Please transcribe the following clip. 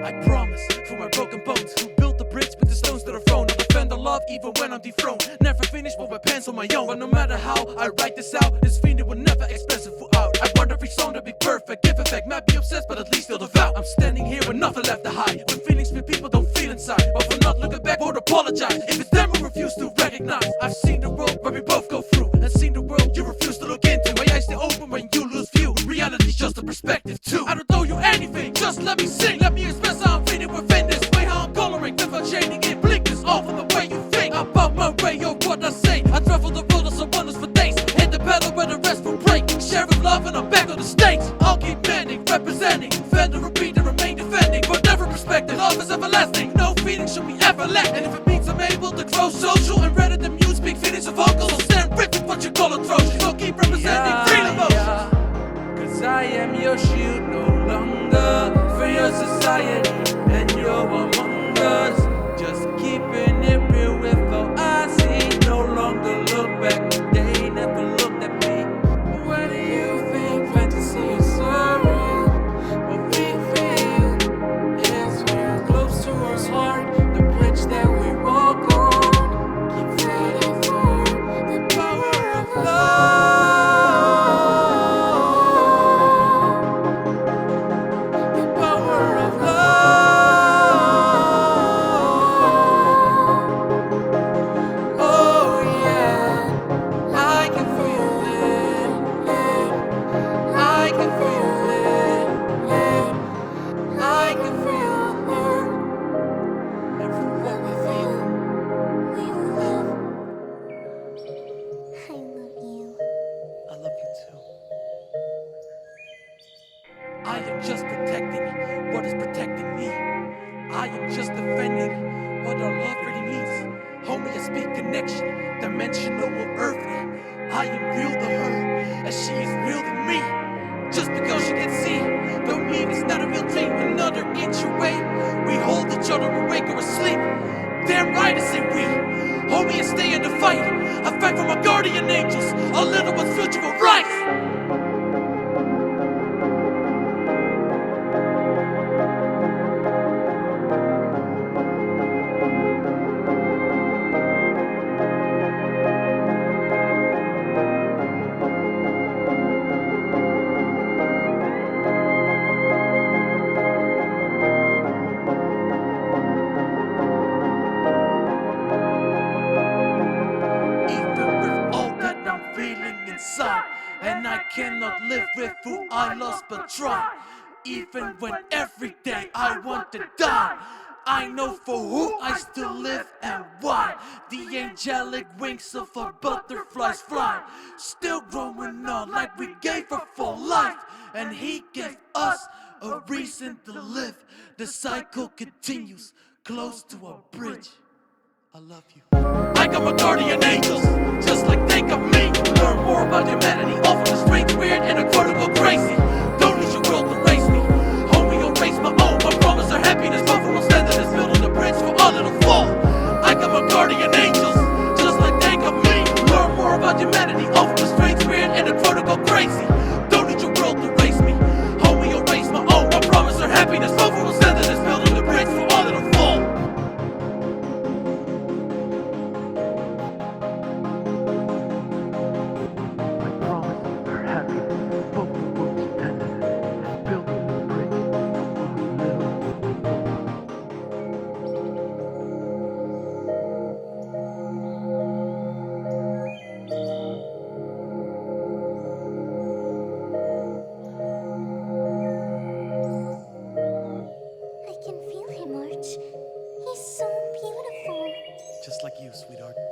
I promise, for my broken bones, who built the bridge with the stones that are thrown. I'll defend our love even when I'm dethroned. Never finish with my pens on my own. But no matter how I write this out, this feeling will never express it full out. I want every song to be perfect, give effect, might be obsessed, but at least feel devout. I'm standing here with nothing left to hide, with feelings that people don't feel inside. But for not looking back, won't apologize if it's them who refuse to recognize. I've seen the world where we both go through, and seen the world you refuse to look into. My eyes stay open when you lose view. Reality's just a perspective too. I don't owe you anything, just let me sing. Let me express how I'm feeling within this way, how I'm coloring without shading it. Blink this off from the way you think about my way or what I say. I travel the road as a wonders for days, hit the pedal where the rest will break. Sharing love and I'm back on the stage. I'll keep manning, representing, defend and repeat and remain defending. But never respected, love is everlasting. No feeling should be ever lacked. And if it means I'm able to grow social and rather than mute, speak feelings of vocals, I'll stand rich with what you call atrocious. So keep representing real emotions. Cause I am your shield no longer for your society, and you're among us. Just keeping it real with all I see. No longer look back, they never looked at me. What do you think? Fantasy is so real. What we feel is real close to our heart. The bridge that we walk on. Keep fighting for the power of love. I love you too. I am just protecting what is protecting me. I am just defending what our love really means. Homie, I speak connection, dimensional or earthly. I am real to her, as she is real to me. Just because she can see, don't mean it's not a real dream. Another inch away, we hold each other awake or asleep. Damn right I say we. Homie, I stay in the fight. I fight for my guardian angels. A little one's future will rise. Inside, and I cannot live with who I lost but try. Even when every day I want to die, I know for who I still live and why. The angelic wings of our butterflies fly, still growing on like we gave her full life, and he gave us a reason to live. The cycle continues close to our bridge. I love you. I got my guardian angels, just like they got me. Learn more about humanity, all from the strange, weird, and incredible crazy. Don't need your world to raise me. Homie, you'll raise my own. My promise of happiness, both will stand in this building the bridge for all it'll fall. I got my guardian angels, just like they got me. Learn more about humanity, all from the strange, weird, and incredible crazy. Don't need your world to raise me. Homie, you'll raise my own. My promise of happiness, both will stand in this building the bridge for all it'll fall. I can feel him, Arch. He's so beautiful. Just like you, sweetheart.